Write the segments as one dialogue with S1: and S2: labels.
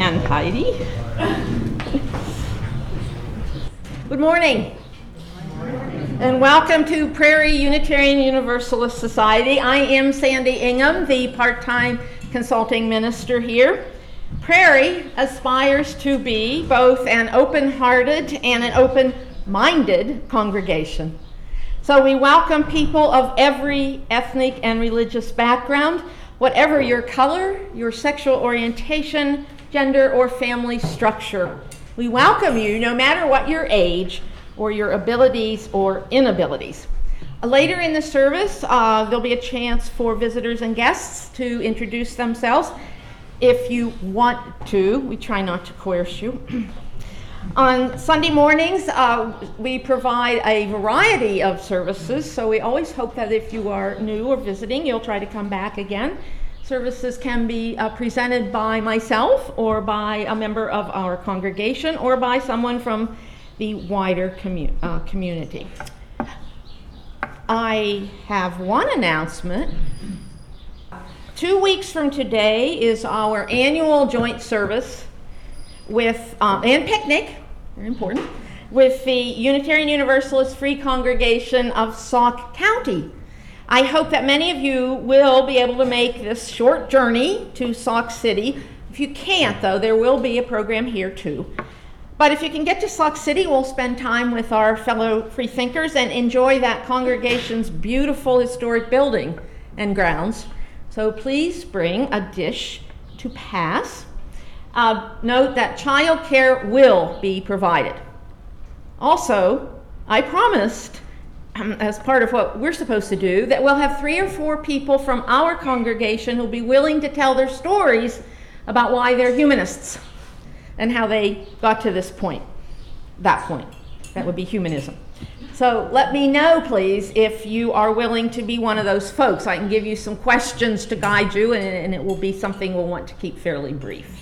S1: and Heidi. Good morning. And welcome to Prairie Unitarian Universalist Society. I am Sandy Ingham, the part-time consulting minister here. Prairie aspires to be both an open-hearted and an open-minded congregation. So we welcome people of every ethnic and religious background, whatever your color, your sexual orientation, gender, or family structure. We welcome you no matter what your age or your abilities or inabilities. Later in the service, there'll be a chance for visitors and guests to introduce themselves. If you want to, we try not to coerce you. On Sunday mornings, we provide a variety of services, so we always hope that if you are new or visiting, you'll try to come back again. Services can be presented by myself or by a member of our congregation or by someone from the wider community. I have one announcement. 2 weeks from today is our annual joint service with and picnic, very important, with the Unitarian Universalist Free Congregation of Sauk County. I hope that many of you will be able to make this short journey to Sauk City. If you can't, though, there will be a program here too. But if you can get to Sauk City, we'll spend time with our fellow freethinkers and enjoy that congregation's beautiful historic building and grounds. So please bring a dish to pass. Note that childcare will be provided. Also, I promised, as part of what we're supposed to do, that we'll have 3 or 4 people from our congregation who'll be willing to tell their stories about why they're humanists and how they got to this point, that point. That would be humanism. So let me know, please, if you are willing to be one of those folks. I can give you some questions to guide you, and it will be something we'll want to keep fairly brief.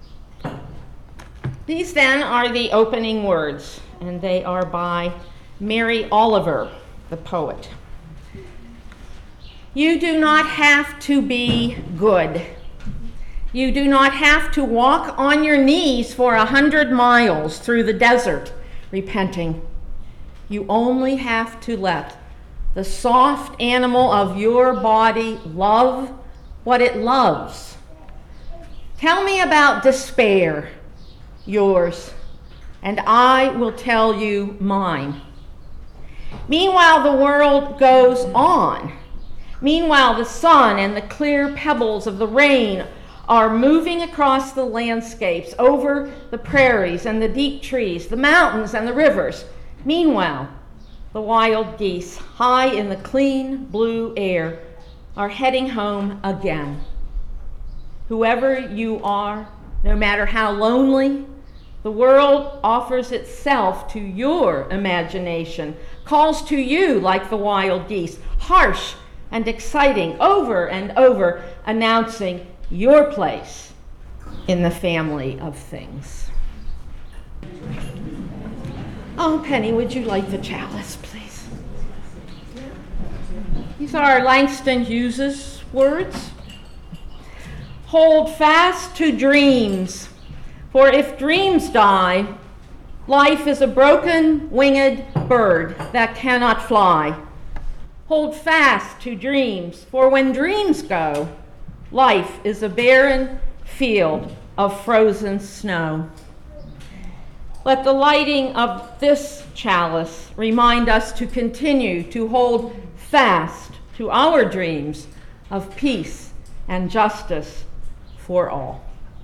S1: These then are the opening words, and they are by Mary Oliver, the poet. You do not have to be good. You do not have to walk on your knees for 100 miles through the desert repenting. You only have to let the soft animal of your body love what it loves. Tell me about despair, yours, and I will tell you mine. Meanwhile, the world goes on. Meanwhile, the sun and the clear pebbles of the rain are moving across the landscapes, over the prairies and the deep trees, the mountains and the rivers. Meanwhile, the wild geese, high in the clean blue air, are heading home again. Whoever you are, no matter how lonely, the world offers itself to your imagination, calls to you like the wild geese, harsh and exciting, over and over, announcing your place in the family of things. Oh, Penny, would you light the chalice, please? These are Langston Hughes's words. Hold fast to dreams, for if dreams die, life is a broken winged bird that cannot fly. Hold fast to dreams, for when dreams go, life is a barren field of frozen snow. Let the lighting of this chalice remind us to continue to hold fast to our dreams of peace and justice for all.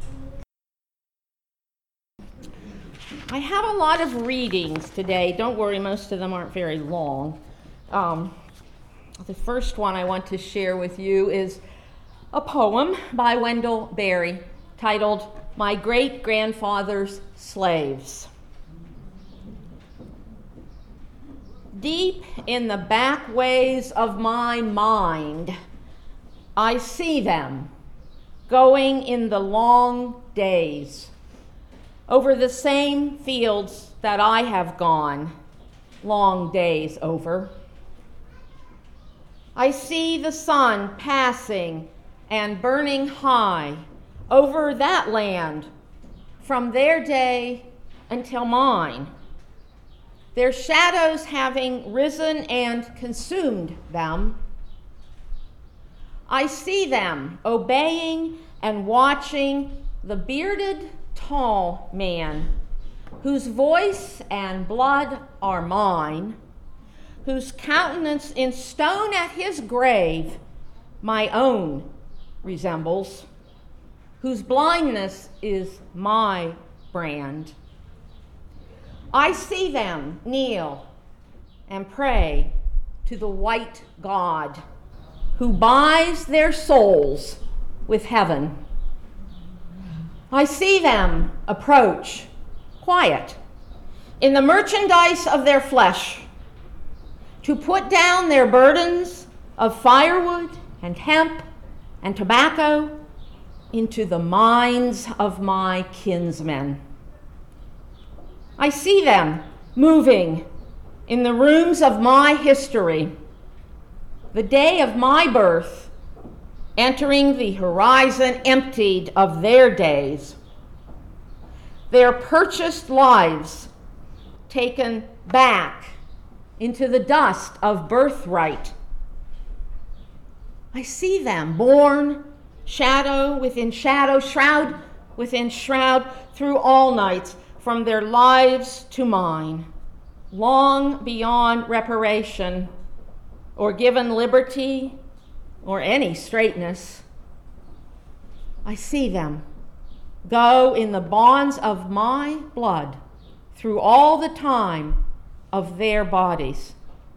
S1: I have a lot of readings today. Don't worry, most of them aren't very long. The first one I want to share with you is a poem by Wendell Berry titled My Great-Grandfather's Slaves. Deep in the back ways of my mind, I see them going in the long days over the same fields that I have gone long days over. I see the sun passing and burning high over that land from their day until mine, their shadows having risen and consumed them. I see them obeying and watching the bearded tall man, whose voice and blood are mine, whose countenance in stone at his grave my own resembles, whose blindness is my brand. I see them kneel and pray to the white God who buys their souls with heaven. I see them approach, quiet, in the merchandise of their flesh, to put down their burdens of firewood and hemp and tobacco into the minds of my kinsmen. I see them moving in the rooms of my history, the day of my birth, entering the horizon emptied of their days, their purchased lives taken back into the dust of birthright. I see them born, shadow within shadow, shroud within shroud, through all nights, from their lives to mine, long beyond reparation, or given liberty, or any straightness. I see them go in the bonds of my blood through all the time of their bodies.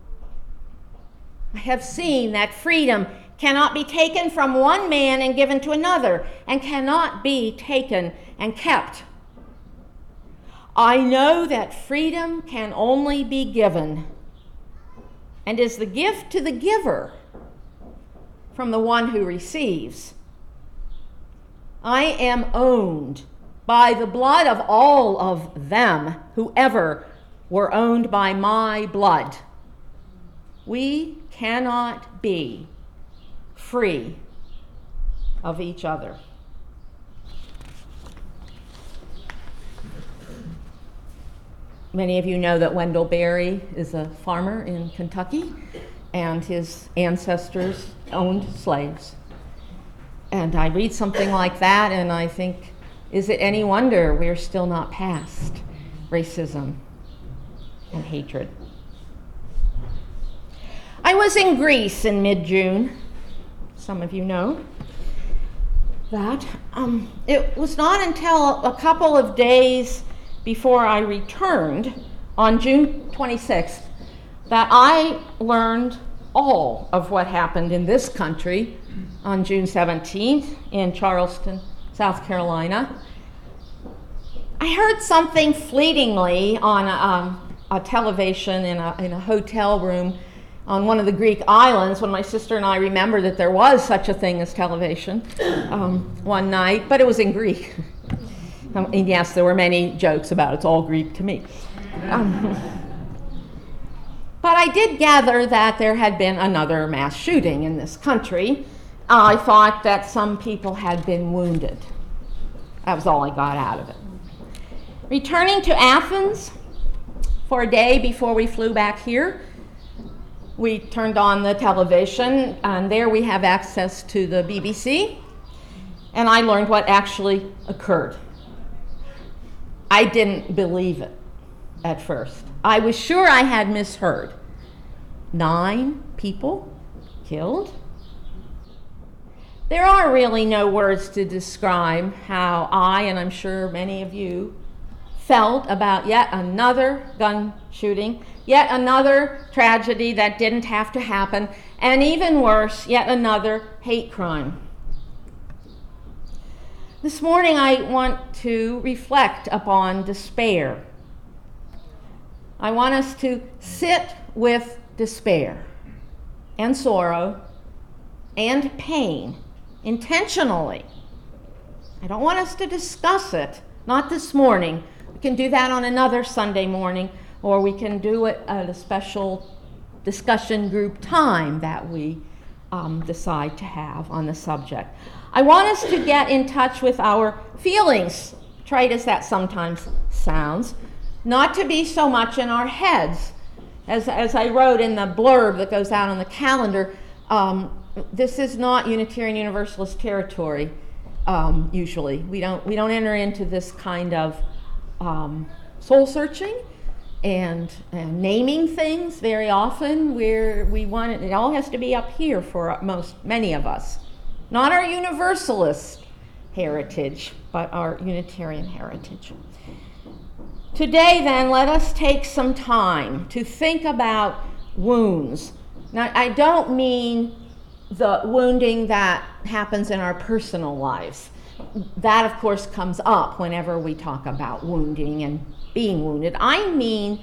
S1: I have seen that freedom cannot be taken from one man and given to another, and cannot be taken and kept. I know that freedom can only be given, and is the gift to the giver from the one who receives. I am owned by the blood of all of them who ever were owned by my blood. We cannot be free of each other. Many of you know that Wendell Berry is a farmer in Kentucky, and his ancestors owned slaves. And I read something like that and I think, is it any wonder we're still not past racism and hatred? I was in Greece in mid-June. Some of you know that. It was not until a couple of days before I returned on June 26th that I learned all of what happened in this country on June 17th in Charleston, South Carolina. I heard something fleetingly on a television in a hotel room on one of the Greek islands when my sister and I remembered that there was such a thing as television one night, but it was in Greek. And yes, there were many jokes about it's all Greek to me. But I did gather that there had been another mass shooting in this country. I thought that some people had been wounded. That was all I got out of it. Returning to Athens for a day before we flew back here, we turned on the television, and there we have access to the BBC, and I learned what actually occurred. I didn't believe it at first. I was sure I had misheard. 9 people killed? There are really no words to describe how I, and I'm sure many of you, felt about yet another gun shooting, yet another tragedy that didn't have to happen, and even worse, yet another hate crime. This morning I want to reflect upon despair. I want us to sit with despair and sorrow and pain intentionally. I don't want us to discuss it, not this morning. We can do that on another Sunday morning, or we can do it at a special discussion group time that we decide to have on the subject. I want us to get in touch with our feelings trite as that sometimes sounds, not to be so much in our heads. As I wrote in the blurb that goes out on the calendar, this is not Unitarian Universalist territory. Usually, we don't enter into this kind of soul searching and naming things very often. We want it all has to be up here for many of us, not our Universalist heritage, but our Unitarian heritage. Today, then, let us take some time to think about wounds. Now, I don't mean the wounding that happens in our personal lives. That, of course, comes up whenever we talk about wounding and being wounded. I mean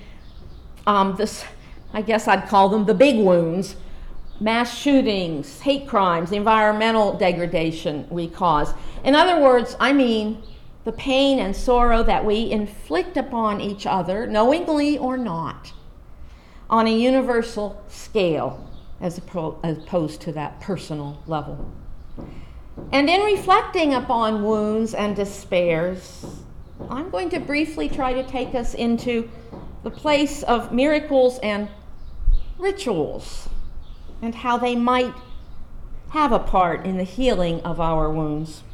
S1: I guess I'd call them the big wounds: mass shootings, hate crimes, the environmental degradation we cause. In other words, I mean the pain and sorrow that we inflict upon each other, knowingly or not, on a universal scale, as opposed to that personal level. And in reflecting upon wounds and despairs, I'm going to briefly try to take us into the place of miracles and rituals, and how they might have a part in the healing of our wounds.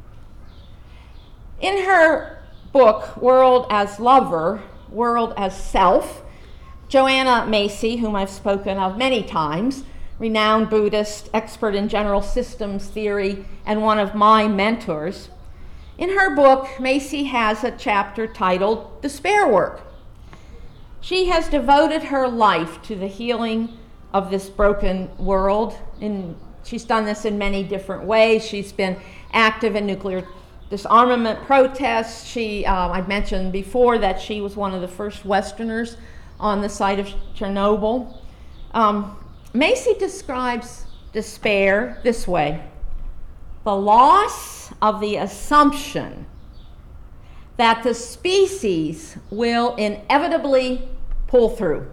S1: In her book, World as Lover, World as Self, Joanna Macy, whom I've spoken of many times, renowned Buddhist, expert in general systems theory, and one of my mentors, in her book, Macy has a chapter titled Despair Work. She has devoted her life to the healing of this broken world. She's done this in many different ways. She's been active in nuclear disarmament protests. I've mentioned before that she was one of the first Westerners on the site of Chernobyl. Macy describes despair this way: the loss of the assumption that the species will inevitably pull through.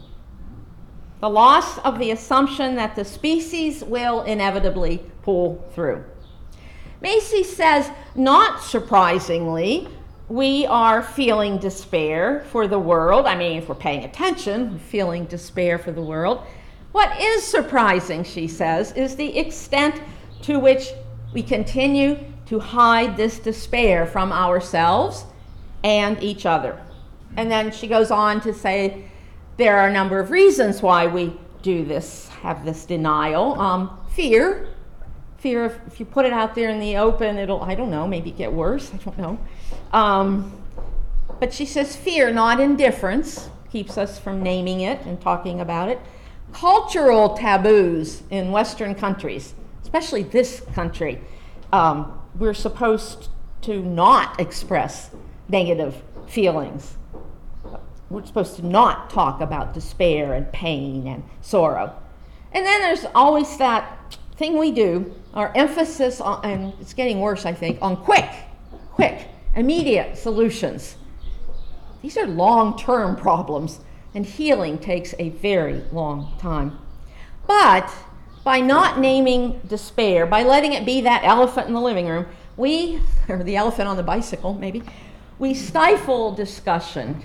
S1: The loss of the assumption that the species will inevitably pull through. Macy says, not surprisingly, we are feeling despair for the world. I mean, if we're paying attention, we're feeling despair for the world. What is surprising, she says, is the extent to which we continue to hide this despair from ourselves and each other. And then she goes on to say there are a number of reasons why we do this, have this denial. Fear of, if you put it out there in the open, it'll, I don't know, maybe get worse, I don't know. But she says fear, not indifference, keeps us from naming it and talking about it. Cultural taboos in Western countries, especially this country, we're supposed to not express negative feelings. We're supposed to not talk about despair and pain and sorrow. And then there's always that thing we do, our emphasis on, and it's getting worse, I think, on quick, immediate solutions. These are long-term problems, and healing takes a very long time. But by not naming despair, by letting it be that elephant in the living room, or the elephant on the bicycle maybe, we stifle discussion.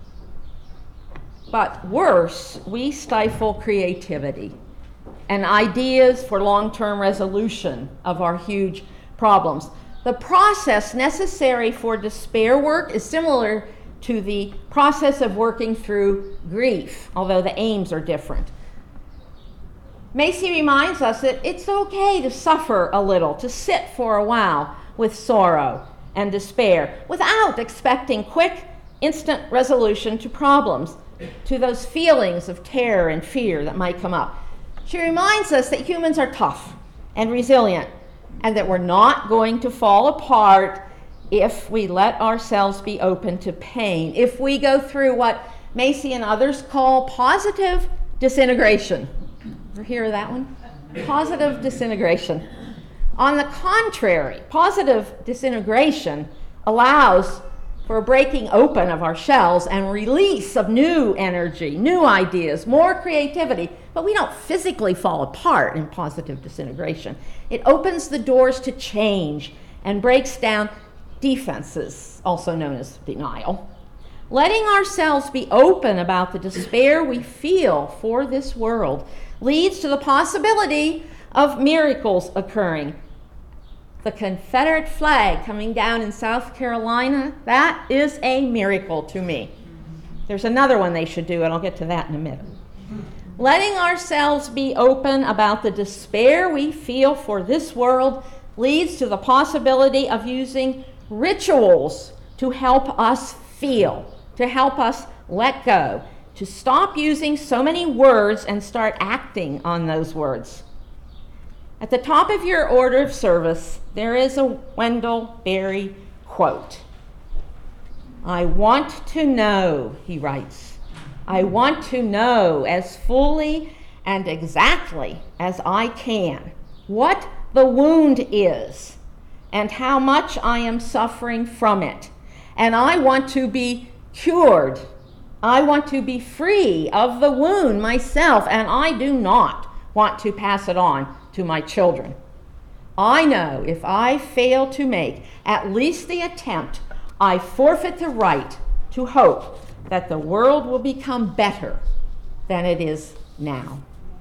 S1: But worse, we stifle creativity and ideas for long-term resolution of our huge problems. The process necessary for despair work is similar to the process of working through grief, although the aims are different. Macy reminds us that it's okay to suffer a little, to sit for a while with sorrow and despair without expecting quick, instant resolution to problems, to those feelings of terror and fear that might come up. She reminds us that humans are tough and resilient, and that we're not going to fall apart if we let ourselves be open to pain, if we go through what Macy and others call positive disintegration. Ever hear of that one? Positive disintegration. On the contrary, positive disintegration allows for a breaking open of our shells and release of new energy, new ideas, more creativity. But we don't physically fall apart in positive disintegration. It opens the doors to change and breaks down defenses, also known as denial. Letting ourselves be open about the despair we feel for this world leads to the possibility of miracles occurring. The Confederate flag coming down in South Carolina, that is a miracle to me. There's another one they should do, and I'll get to that in a minute. Letting ourselves be open about the despair we feel for this world leads to the possibility of using rituals to help us feel, to help us let go, to stop using so many words and start acting on those words. At the top of your order of service, there is a Wendell Berry quote. "I want to know," he writes, "I want to know as fully and exactly as I can what the wound is and how much I am suffering from it. And I want to be cured. I want to be free of the wound myself, and I do not want to pass it on to my children. I know if I fail to make at least the attempt, I forfeit the right to hope that the world will become better than it is now."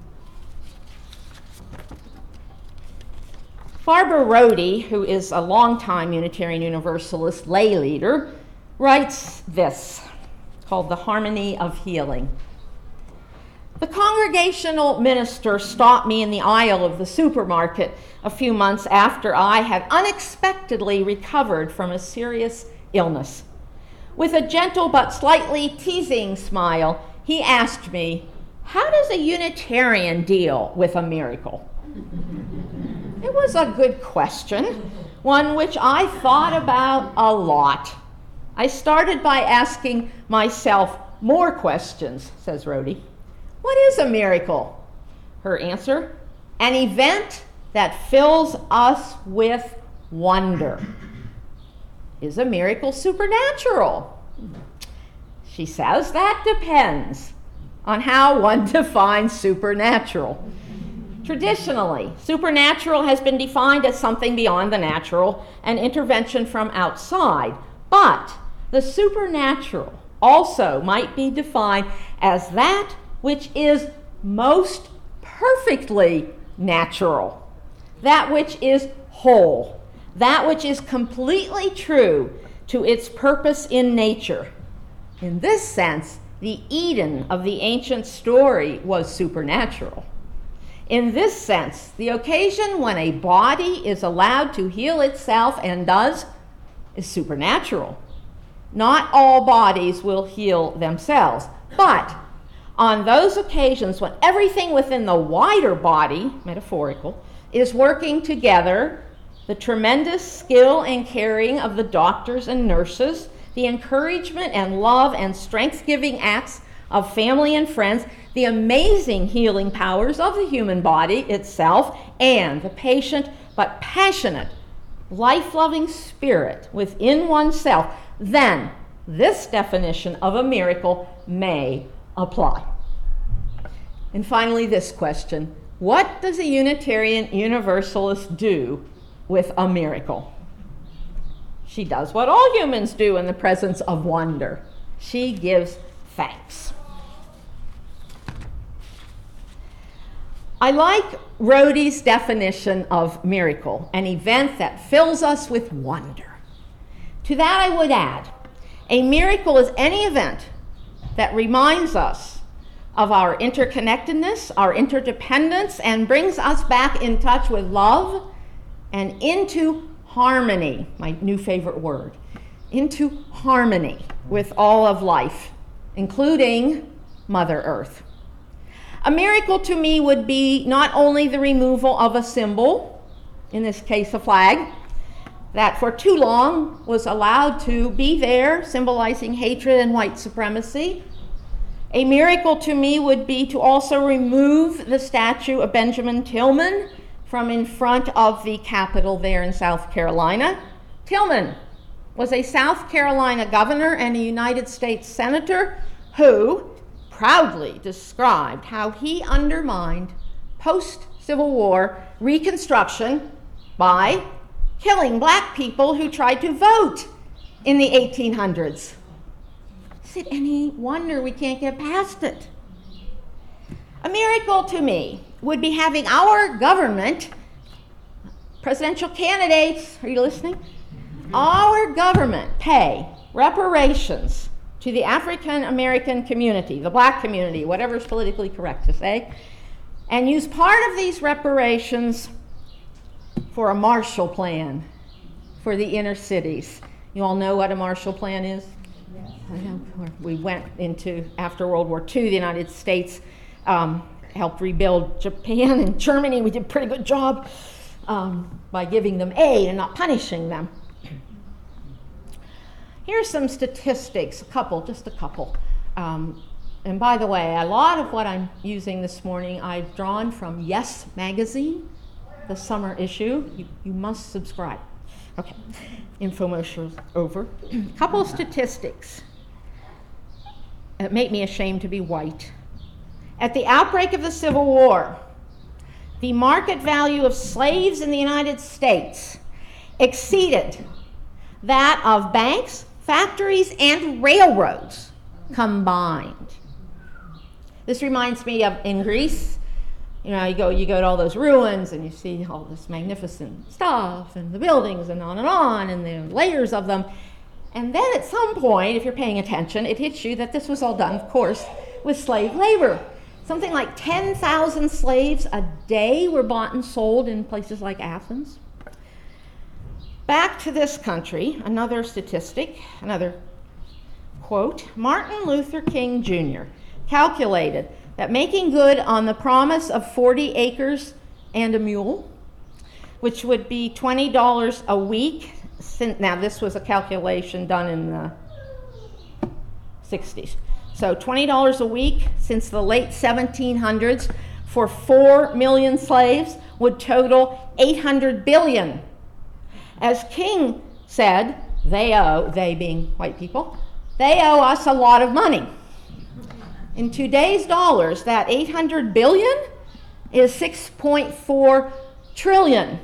S1: Barbara Rhodey, who is a longtime Unitarian Universalist lay leader, writes this, called The Harmony of Healing. "The congregational minister stopped me in the aisle of the supermarket a few months after I had unexpectedly recovered from a serious illness. With a gentle but slightly teasing smile, he asked me, 'How does a Unitarian deal with a miracle?' It was a good question, one which I thought about a lot. I started by asking myself more questions," says Rhodey. "What is a miracle?" Her answer, "An event that fills us with wonder." "Is a miracle supernatural?" She says that depends on how one defines supernatural. Traditionally, supernatural has been defined as something beyond the natural, an intervention from outside. But the supernatural also might be defined as that which is most perfectly natural, that which is whole, that which is completely true to its purpose in nature. In this sense, the Eden of the ancient story was supernatural. In this sense, the occasion when a body is allowed to heal itself and does is supernatural. Not all bodies will heal themselves, but on those occasions when everything within the wider body, metaphorical, is working together, the tremendous skill and caring of the doctors and nurses, the encouragement and love and strength-giving acts of family and friends, the amazing healing powers of the human body itself, and the patient but passionate, life-loving spirit within oneself, then this definition of a miracle may apply. And finally, this question: what does a Unitarian Universalist do with a miracle? She does what all humans do in the presence of wonder. She gives thanks. I like Rhodey's definition of miracle, an event that fills us with wonder. To that I would add, a miracle is any event that reminds us of our interconnectedness, our interdependence, and brings us back in touch with love and into harmony, my new favorite word, into harmony with all of life, including Mother Earth. A miracle to me would be not only the removal of a symbol, in this case a flag, that for too long was allowed to be there, symbolizing hatred and white supremacy. A miracle to me would be to also remove the statue of Benjamin Tillman from in front of the Capitol there in South Carolina. Tillman was a South Carolina governor and a United States senator who proudly described how he undermined post-Civil War Reconstruction by killing black people who tried to vote in the 1800s. Is it any wonder we can't get past it? A miracle to me would be having our government, presidential candidates, are you listening? Our government pay reparations to the African American community, the black community, whatever is politically correct to say, and use part of these reparations for a Marshall Plan for the inner cities. You all know what a Marshall Plan is? Yes. I know. We went into, after World War II, the United States helped rebuild Japan and Germany. We did a pretty good job by giving them aid and not punishing them. Here's some statistics, just a couple. And by the way, a lot of what I'm using this morning I've drawn from Yes Magazine, the summer issue. You must subscribe. Okay, infomercials over. A couple of statistics that make me ashamed to be white. At the outbreak of the Civil War, the market value of slaves in the United States exceeded that of banks, factories, and railroads combined. This reminds me of in Greece. You know, you go to all those ruins and you see all this magnificent stuff and the buildings and on, and the layers of them. And then at some point, if you're paying attention, it hits you that this was all done, of course, with slave labor. Something like 10,000 slaves a day were bought and sold in places like Athens. Back to this country, another statistic, another quote. Martin Luther King Jr. calculated that making good on the promise of 40 acres and a mule, which would be $20 a week, now this was a calculation done in the 60s, so $20 a week since the late 1700s for 4 million slaves would total $800 billion. As King said, they being white people, they owe us a lot of money. In today's dollars, that $800 billion is $6.4 trillion.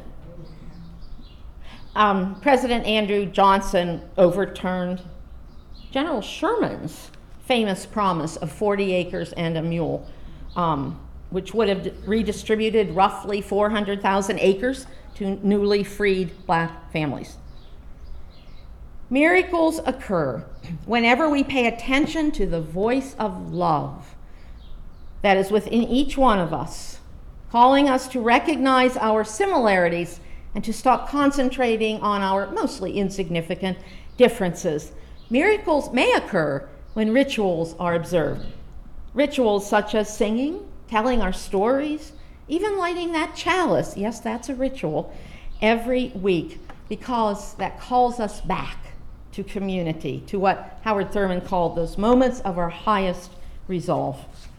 S1: President Andrew Johnson overturned General Sherman's famous promise of 40 acres and a mule, which would have redistributed roughly 400,000 acres to newly freed black families. Miracles occur whenever we pay attention to the voice of love that is within each one of us, calling us to recognize our similarities and to stop concentrating on our mostly insignificant differences. Miracles may occur when rituals are observed. Rituals such as singing, telling our stories, even lighting that chalice, yes, that's a ritual, every week, because that calls us back to community, to what Howard Thurman called those moments of our highest resolve.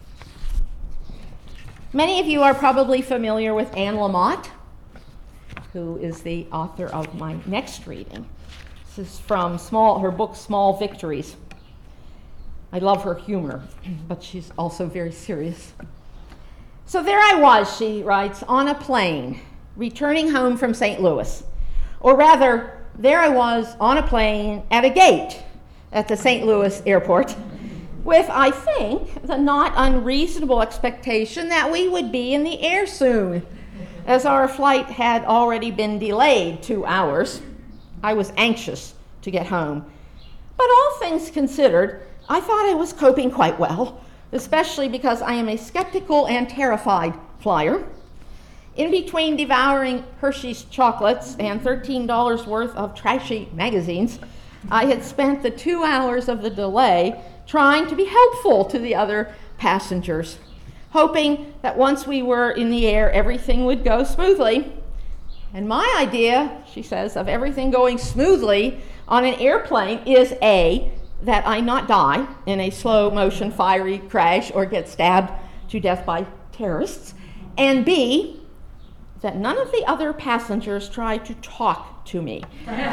S1: Many of you are probably familiar with Anne Lamott, who is the author of my next reading. This is from her book, Small Victories. I love her humor, but she's also very serious. So there I was, she writes, on a plane, returning home from St. Louis. Or rather, there I was on a plane at a gate at the St. Louis airport with, I think, the not unreasonable expectation that we would be in the air soon, as our flight had already been delayed 2 hours. I was anxious to get home. But all things considered, I thought I was coping quite well, especially because I am a skeptical and terrified flyer. In between devouring Hershey's chocolates and $13 worth of trashy magazines, I had spent the 2 hours of the delay trying to be helpful to the other passengers, hoping that once we were in the air, everything would go smoothly. And my idea, she says, of everything going smoothly on an airplane is A, that I not die in a slow motion fiery crash or get stabbed to death by terrorists, and B, that none of the other passengers try to talk to me.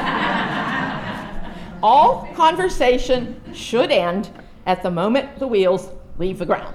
S1: All conversation should end at the moment the wheels leave the ground.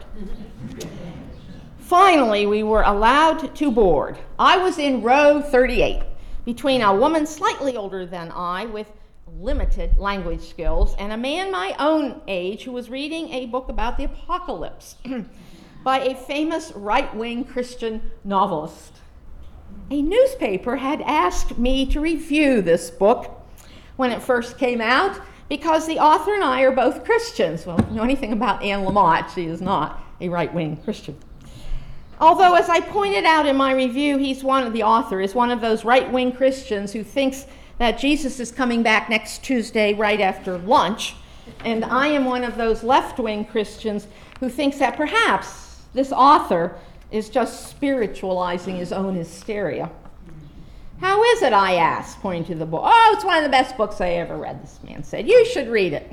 S1: Finally, we were allowed to board. I was in row 38, between a woman slightly older than I with limited language skills and a man my own age who was reading a book about the apocalypse by a famous right-wing Christian novelist. A newspaper had asked me to review this book when it first came out because the author and I are both Christians. Well, if you know anything about Anne Lamott, she is not a right-wing Christian. Although, as I pointed out in my review, the author is one of those right-wing Christians who thinks that Jesus is coming back next Tuesday right after lunch, and I am one of those left-wing Christians who thinks that perhaps this author is just spiritualizing his own hysteria. How is it, I asked, pointing to the book. Oh, it's one of the best books I ever read, this man said. You should read it.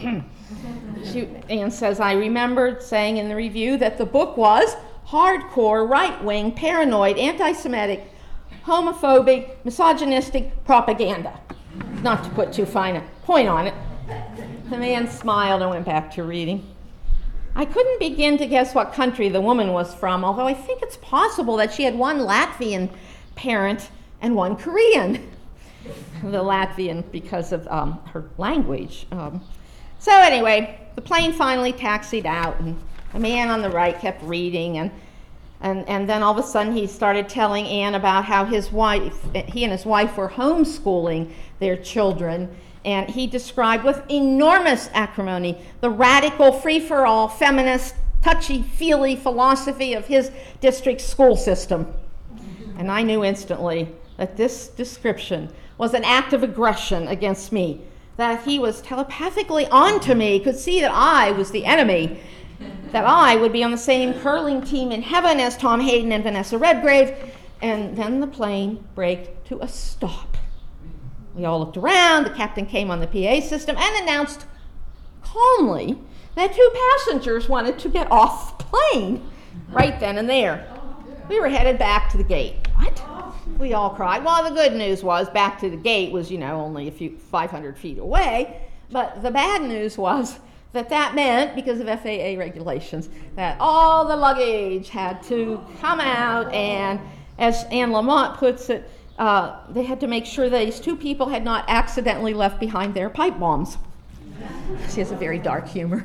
S1: Anne says, I remembered saying in the review that the book was hardcore, right-wing, paranoid, anti-Semitic, homophobic, misogynistic propaganda. Not to put too fine a point on it. The man smiled and went back to reading. I couldn't begin to guess what country the woman was from, although I think it's possible that she had one Latvian parent and one Korean. The Latvian because of her language. So anyway, the plane finally taxied out, and the man on the right kept reading, and then all of a sudden he started telling Anne about how he and his wife were homeschooling their children, and he described with enormous acrimony the radical, free-for-all, feminist, touchy-feely philosophy of his district school system. And I knew instantly that this description was an act of aggression against me, that he was telepathically onto me, could see that I was the enemy, that I would be on the same curling team in heaven as Tom Hayden and Vanessa Redgrave. And then the plane braked to a stop. We all looked around. The captain came on the PA system and announced calmly that 2 passengers wanted to get off the plane right then and there. We were headed back to the gate. What? We all cried. Well, the good news was back to the gate was, only 500 feet away. But the bad news was that meant, because of FAA regulations, that all the luggage had to come out, and as Anne Lamott puts it, they had to make sure that these 2 people had not accidentally left behind their pipe bombs. She has a very dark humor.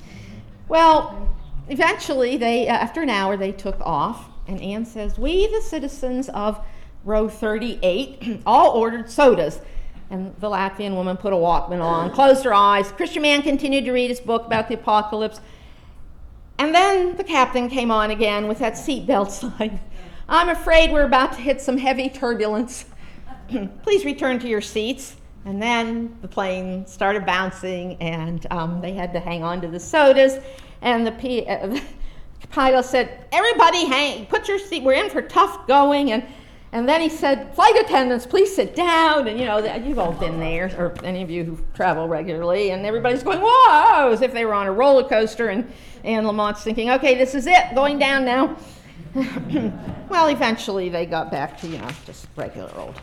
S1: Well, eventually, after an hour, they took off, and Anne says, we, the citizens of row 38, all ordered sodas. And the Latvian woman put a Walkman on, closed her eyes. The Christian man continued to read his book about the apocalypse. And then the captain came on again with that seatbelt sign. I'm afraid we're about to hit some heavy turbulence. Please return to your seats. And then the plane started bouncing, and they had to hang on to the sodas. And the pilot said, everybody put your seat. We're in for tough going. And then he said, flight attendants, please sit down. And, you've all been there, or any of you who travel regularly, and everybody's going, whoa, as if they were on a roller coaster. And Anne Lamott's thinking, okay, this is it, going down now. Well, eventually they got back to, just regular old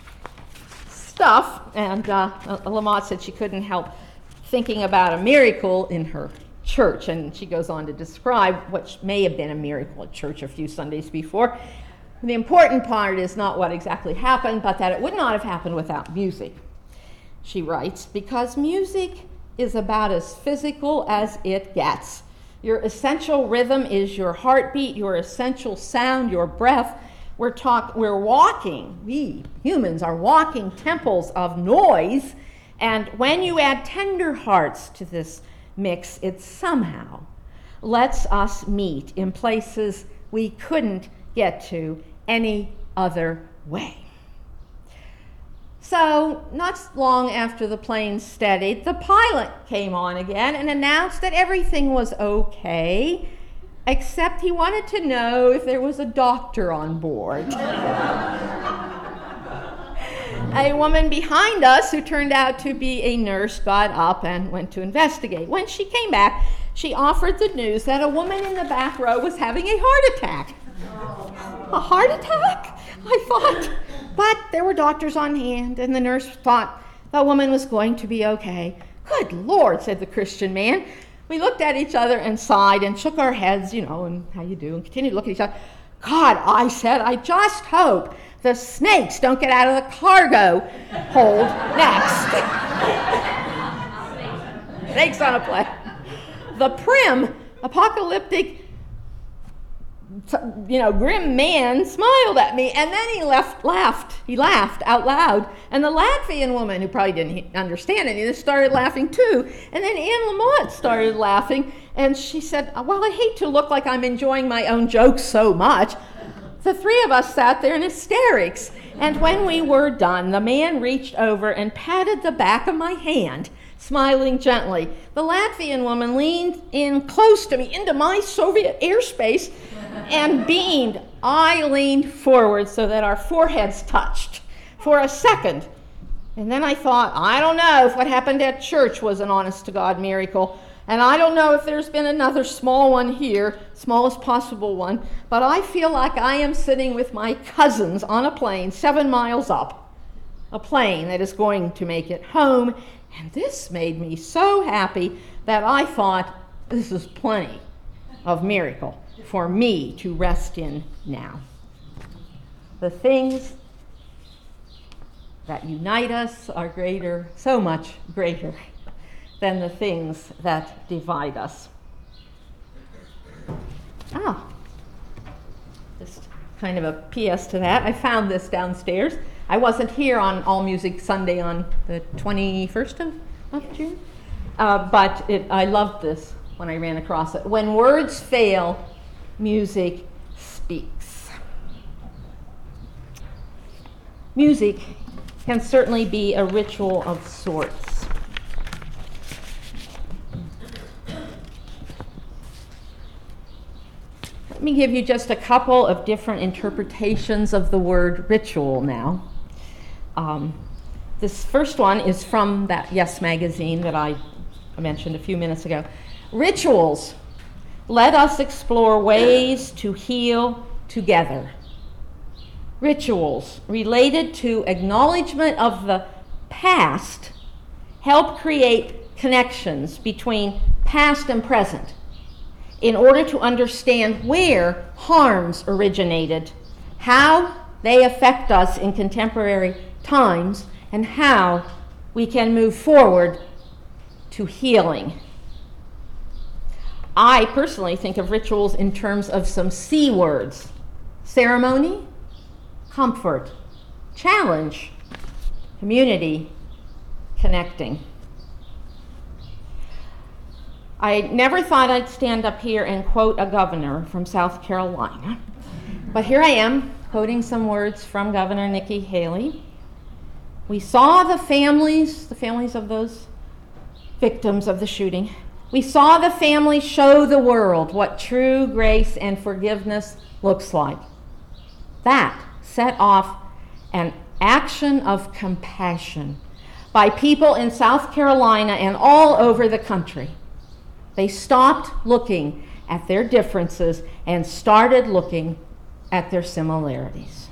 S1: stuff. And Lamott said she couldn't help thinking about a miracle in her church. And she goes on to describe what may have been a miracle at church a few Sundays before. The important part is not what exactly happened, but that it would not have happened without music. She writes, because music is about as physical as it gets. Your essential rhythm is your heartbeat, your essential sound, your breath. We humans are walking temples of noise, and when you add tender hearts to this mix, it somehow lets us meet in places we couldn't get to any other way. So, not long after the plane steadied, the pilot came on again and announced that everything was okay, except he wanted to know if there was a doctor on board. A woman behind us, who turned out to be a nurse, got up and went to investigate. When she came back, she offered the news that a woman in the back row was having a heart attack. A heart attack? I thought. But there were doctors on hand, and the nurse thought the woman was going to be okay. Good Lord, said the Christian man. We looked at each other and sighed and shook our heads, and how you do, and continued to look at each other. God, I said, I just hope The snakes don't get out of the cargo hold next. Snakes on a plane. The prim, apocalyptic, grim man smiled at me, and then he laughed. He laughed out loud, and the Latvian woman, who probably didn't understand any of this, started laughing too. And then Anne Lamott started laughing, and she said, well, I hate to look like I'm enjoying my own jokes so much. The three of us sat there in hysterics, and when we were done, the man reached over and patted the back of my hand, smiling gently. The Latvian woman leaned in close to me, into my Soviet airspace, and beamed. I leaned forward so that our foreheads touched for a second. And then I thought, I don't know if what happened at church was an honest-to-God miracle, and I don't know if there's been another small one here, smallest possible one, but I feel like I am sitting with my cousins on a plane 7 miles up, a plane that is going to make it home, and this made me so happy that I thought, this is plenty of miracle for me to rest in now. The things that unite us are greater, so much greater, than the things that divide us. Just kind of a PS to that. I found this downstairs. I wasn't here on All Music Sunday on the 21st of June, but I loved this when I ran across it. When words fail, music speaks. Music can certainly be a ritual of sorts. Let me give you just a couple of different interpretations of the word ritual now. This first one is from that Yes magazine that I mentioned a few minutes ago. Rituals let us explore ways to heal together. Rituals related to acknowledgement of the past help create connections between past and present in order to understand where harms originated, how they affect us in contemporary times, and how we can move forward to healing. I personally think of rituals in terms of some C words: ceremony, comfort, challenge, community, connecting. I never thought I'd stand up here and quote a governor from South Carolina, but here I am quoting some words from Governor Nikki Haley. We saw the families of those victims of the shooting. We saw the families show the world what true grace and forgiveness looks like. That set off an action of compassion by people in South Carolina and all over the country. They stopped looking at their differences and started looking at their similarities.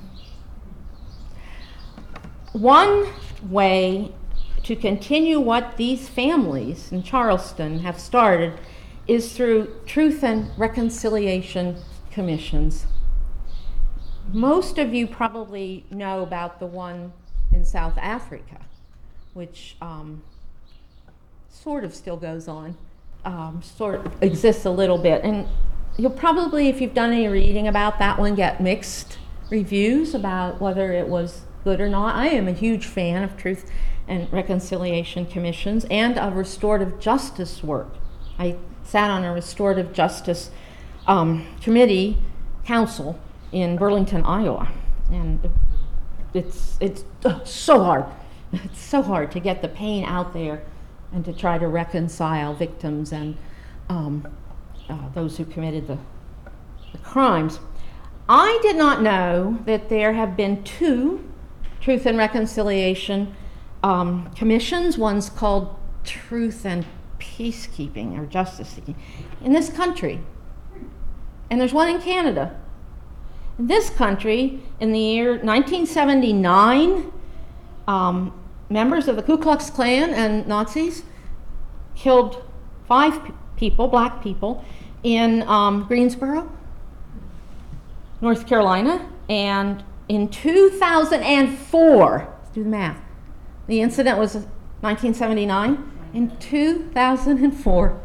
S1: One way to continue what these families in Charleston have started is through Truth and Reconciliation Commissions. Most of you probably know about the one in South Africa, which sort of still goes on, sort of exists a little bit. And you'll probably, if you've done any reading about that one, get mixed reviews about whether it was good or not. I am a huge fan of Truth and Reconciliation Commissions and of restorative justice work. I sat on a restorative justice committee council in Burlington, Iowa, and it's so hard. It's so hard to get the pain out there and to try to reconcile victims and those who committed the crimes. I did not know that there have been 2 Truth and Reconciliation commissions. One's called Truth and Peacekeeping or Justice Seeking in this country, and there's one in Canada. In this country, in the year 1979, members of the Ku Klux Klan and Nazis killed 5 people, black people, in Greensboro, North Carolina, and In 2004, let's do the math. The incident was 1979. In 2004,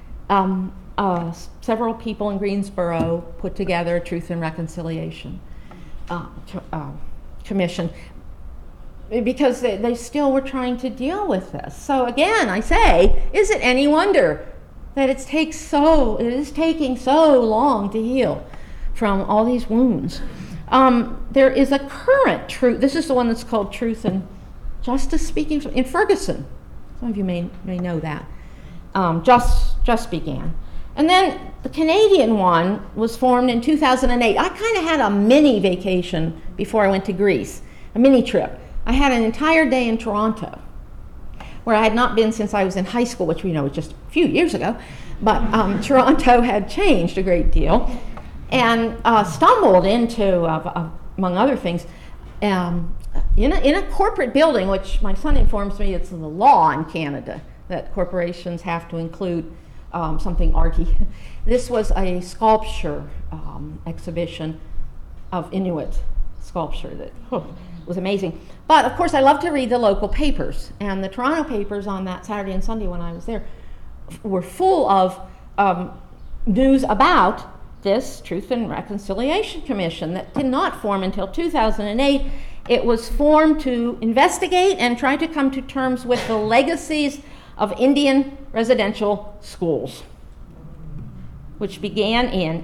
S1: several people in Greensboro put together a Truth and Reconciliation Commission because they still were trying to deal with this. So again, I say, is it any wonder that it is taking so long to heal from all these wounds? There is a current truth. This is the one that's called Truth and Justice Speaking in Ferguson. Some of you may know that. Just began. And then the Canadian one was formed in 2008. I kind of had a mini vacation before I went to Greece, a mini trip. I had an entire day in Toronto, where I had not been since I was in high school, which we know was just a few years ago. But Toronto had changed a great deal, and stumbled into, among other things, in a corporate building, which my son informs me it's the law in Canada that corporations have to include something arty. This was a sculpture exhibition of Inuit sculpture that was amazing. But of course I love to read the local papers, and the Toronto papers on that Saturday and Sunday when I was there were full of news about this Truth and Reconciliation Commission that did not form until 2008. It was formed to investigate and try to come to terms with the legacies of Indian residential schools, which began in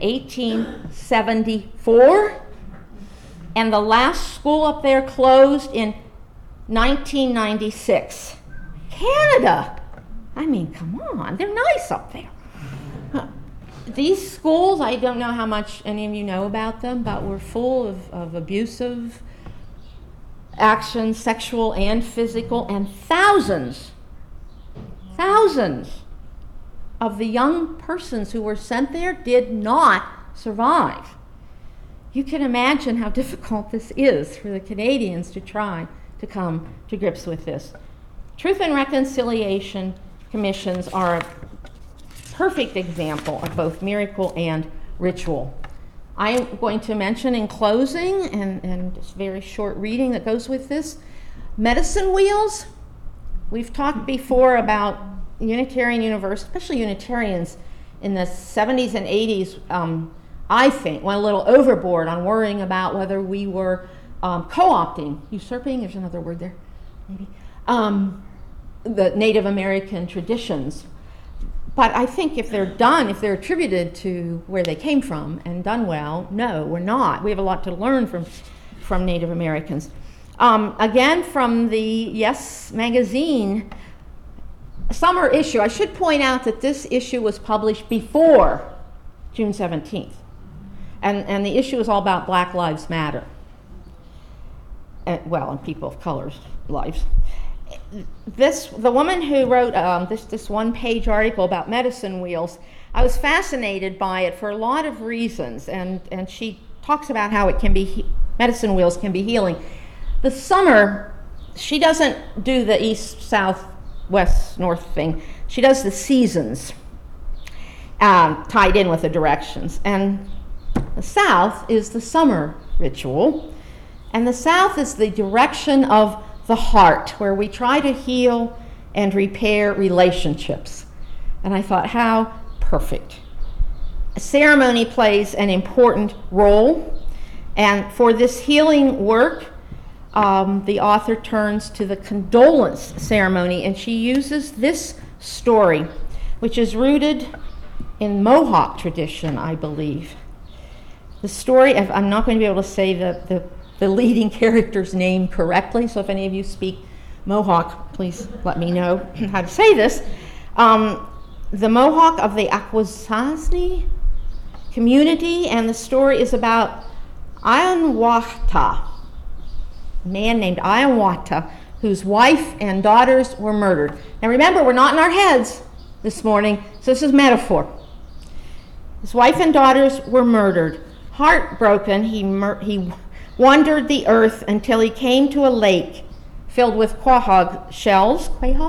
S1: 1874, and the last school up there closed in 1996. Canada! I mean, come on, they're nice up there. These schools, I don't know how much any of you know about them, but were full of abusive actions, sexual and physical, and thousands of the young persons who were sent there did not survive. You can imagine how difficult this is for the Canadians to try to come to grips with this. Truth and Reconciliation Commissions are a perfect example of both miracle and ritual. I am going to mention in closing, and just very short reading that goes with this, medicine wheels. We've talked before about Unitarian Universal, especially Unitarians in the 70s and 80s, I think, went a little overboard on worrying about whether we were co-opting, usurping, there's another word there, maybe, the Native American traditions. But I think if they're attributed to where they came from and done well, no, we're not. We have a lot to learn from Native Americans. Again, from the Yes magazine summer issue, I should point out that this issue was published before June 17th. And the issue is all about Black Lives Matter. And people of color's lives. The woman who wrote this one-page article about medicine wheels, I was fascinated by it for a lot of reasons, and she talks about how it can be medicine wheels can be healing. The summer, she doesn't do the east, south, west, north thing. She does the seasons tied in with the directions, and the south is the summer ritual, and the south is the direction of the heart, where we try to heal and repair relationships. And I thought, how perfect. A ceremony plays an important role, and for this healing work, the author turns to the condolence ceremony, and she uses this story, which is rooted in Mohawk tradition, I believe. The story of, I'm not going to be able to say the leading character's name correctly, so if any of you speak Mohawk, please let me know how to say this. The Mohawk of the Akwesasne community, and the story is about Ianwata, a man named Ianwata, whose wife and daughters were murdered. Now remember, we're not in our heads this morning, so this is metaphor. His wife and daughters were murdered. Heartbroken, he wandered the earth until he came to a lake filled with quahog shells,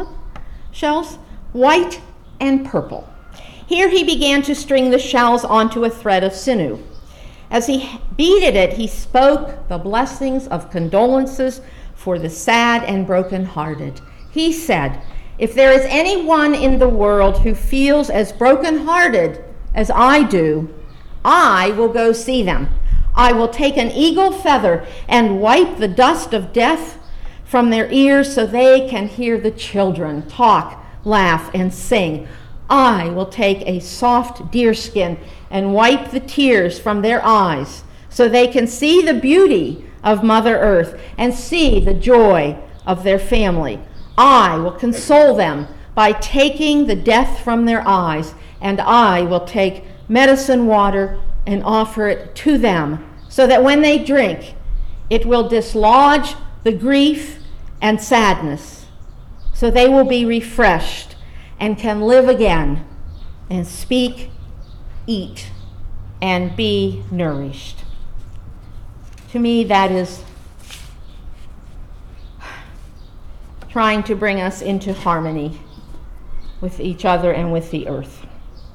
S1: white and purple. Here he began to string the shells onto a thread of sinew. As he beaded it, he spoke the blessings of condolences for the sad and broken-hearted. He said, "If there is anyone in the world who feels as broken-hearted as I do, I will go see them. I will take an eagle feather and wipe the dust of death from their ears so they can hear the children talk, laugh, and sing. I will take a soft deerskin and wipe the tears from their eyes so they can see the beauty of Mother Earth and see the joy of their family. I will console them by taking the death from their eyes, and I will take medicine water and offer it to them so that when they drink, it will dislodge the grief and sadness, so they will be refreshed and can live again and speak, eat, and be nourished." To me, that is trying to bring us into harmony with each other and with the earth.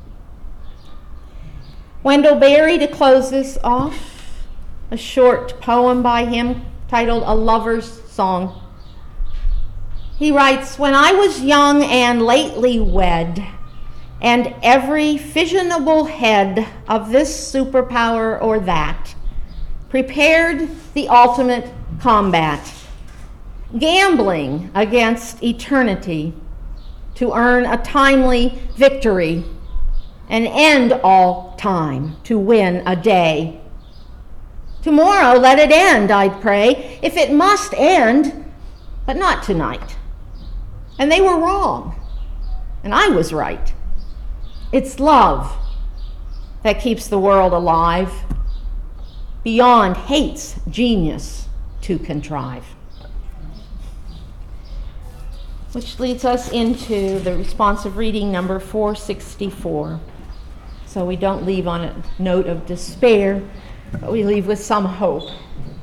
S1: Wendell Berry, to close this off, a short poem by him titled A Lover's Song. He writes, "When I was young and lately wed, and every fissionable head of this superpower or that prepared the ultimate combat, gambling against eternity to earn a timely victory and end all time to win a day. Tomorrow let it end, I'd pray, if it must end, but not tonight." And they were wrong, and I was right. It's love that keeps the world alive, beyond hate's genius to contrive. Which leads us into the responsive reading number 464. So we don't leave on a note of despair, but we leave with some hope.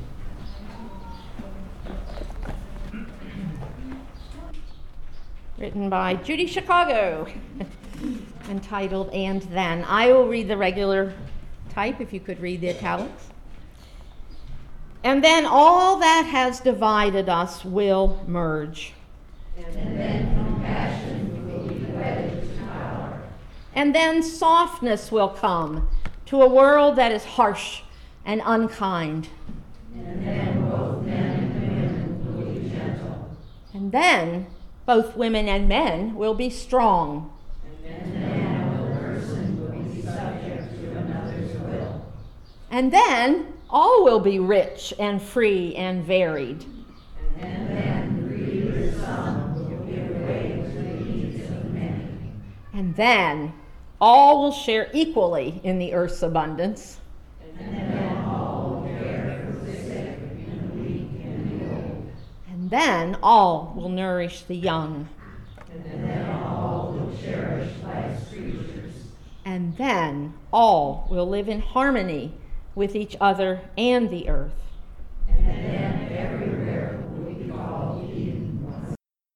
S1: Written by Judy Chicago, entitled "And Then." I will read the regular type, if you could read the italics. "And then all that has divided us will merge. And then compassion will be wedded to power. And then softness will come to a world that is harsh and unkind. And then both men and women will be gentle. And then both women and men will be strong. And then no person will be subject to another's will. And then all will be rich and free and varied. And then greed of some will give way to the needs of many. And then all will share equally in the earth's abundance. And then all will care for the sick and the weak and the old. And then all will nourish the young. And then all will cherish life's creatures. And then all will live in harmony with each other and the earth. And then everywhere will be called Eden once.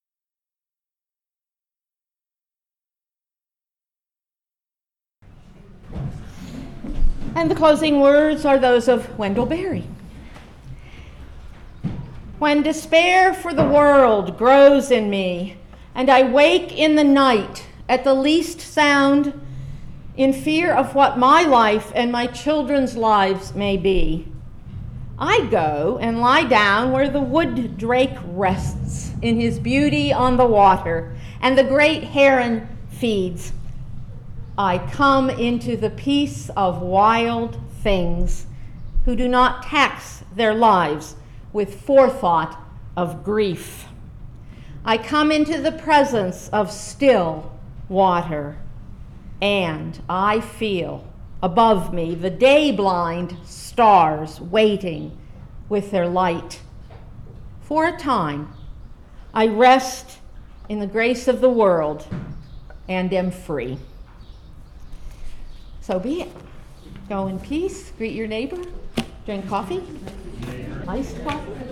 S1: And the closing words are those of Wendell Berry. "When despair for the world grows in me, and I wake in the night at the least sound, in fear of what my life and my children's lives may be, I go and lie down where the wood drake rests in his beauty on the water, and the great heron feeds. I come into the peace of wild things who do not tax their lives with forethought of grief. I come into the presence of still water, and I feel above me the day-blind stars waiting with their light. For a time, I rest in the grace of the world and am free." So be it. Go in peace, greet your neighbor, drink coffee, iced coffee.